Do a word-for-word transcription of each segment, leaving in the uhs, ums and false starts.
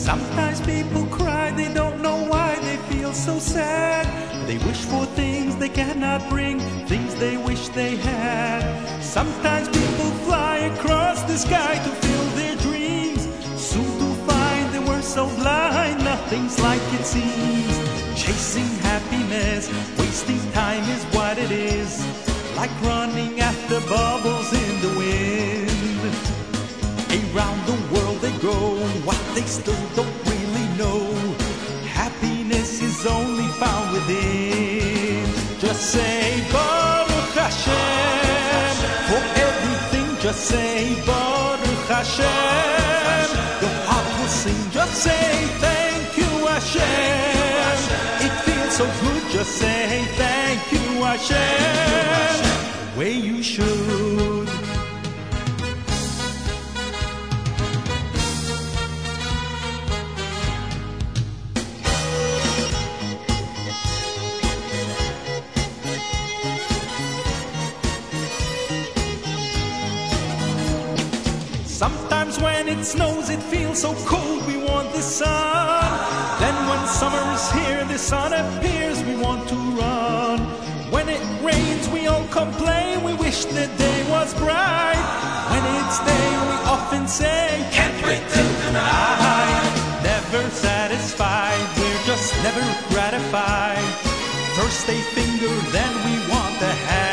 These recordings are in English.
Sometimes people cry, they don't know why they feel so sad. They wish for things they cannot bring, things they wish they had. Sometimes people fly across the sky to fill their dreams, soon to find they were so blind, nothing's like it seems. Chasing happiness, wasting time is what it is, like running after bubbles in the wind. Around the world they go, what they still don't really know, happiness is only found within. Just say Baruch Hashem for everything, just say Baruch Hashem. Your heart will sing, just say thank you Hashem. It feels so good, just say thank you Hashem, the way you should. Sometimes when it snows it feels so cold, we want the sun. Then when summer is here, the sun appears, we want to run. When it rains we all complain, we wish the day was bright. When it's day we often say, can't wait till tonight. Never satisfied, we're just never gratified. First a finger, then we want a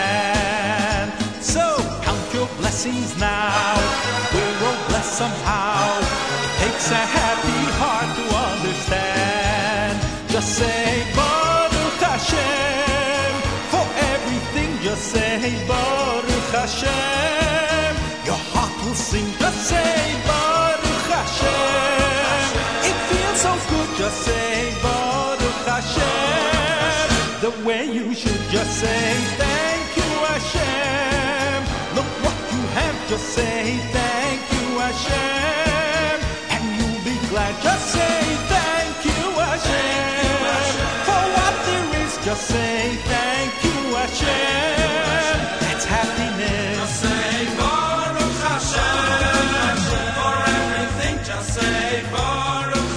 hand. So count your blessings now, we're all blessed somehow. It takes a happy heart to understand. Just say Baruch Hashem for everything, just say Baruch Hashem. Your heart will sing, just say Baruch Hashem. It feels so good, just say Baruch Hashem, the way you should. Just say thank you Hashem. Look what you have, just say thank you Hashem, and you'll be glad. Just say thank you Hashem for what there is, just say thank you Hashem. That's happiness. Just say Baruch Hashem for everything, just say Baruch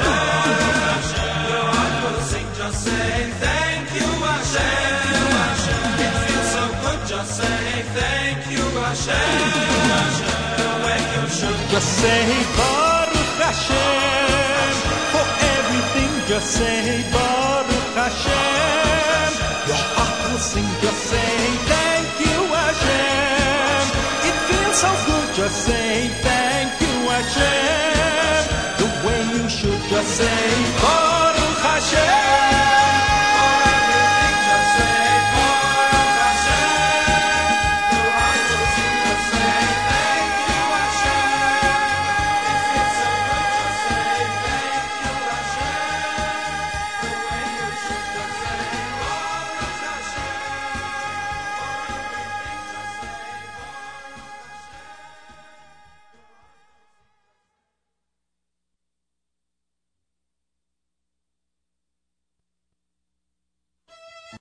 Hashem. Your heart will sing, just say thank you Hashem. It feels so good, just say thank you Hashem, the way you should. Just say Baruch Hashem for everything, just say Baruch Hashem. Your heart will sing, just say thank you Hashem. It feels so good, just say